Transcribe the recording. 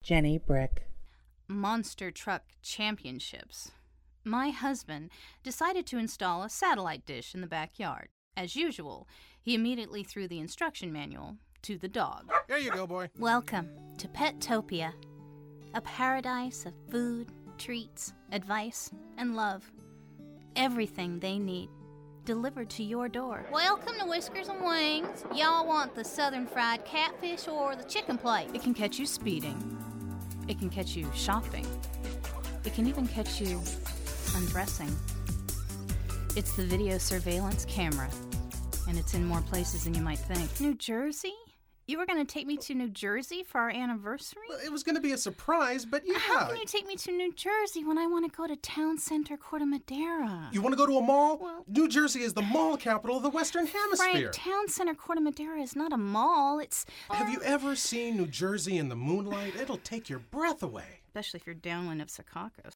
Jenny Brick. Monster Truck Championships. My husband decided to install a satellite dish in the backyard. As usual, he immediately threw the instruction manual to the dog. There you go, boy. Welcome to Petopia, a paradise of food, treats, advice, and love. Everything they need delivered to your door. Welcome to Whiskers and Wings. Y'all want the southern fried catfish or the chicken plate? It can catch you speeding. It can catch you shopping. It can even catch you undressing. It's the video surveillance camera, and it's in more places than you might think. New Jersey? You were going to take me to New Jersey for our anniversary? Well, it was going to be a surprise, but yeah. How can you take me to New Jersey when I want to go to Town Center, Corte Madera? You want to go to a mall? Well, New Jersey is the mall capital of the Western Hemisphere. Frank, Town Center, Corte Madera is not a mall. It's... Have you ever seen New Jersey in the moonlight? It'll take your breath away. Especially if you're downwind of Secaucus.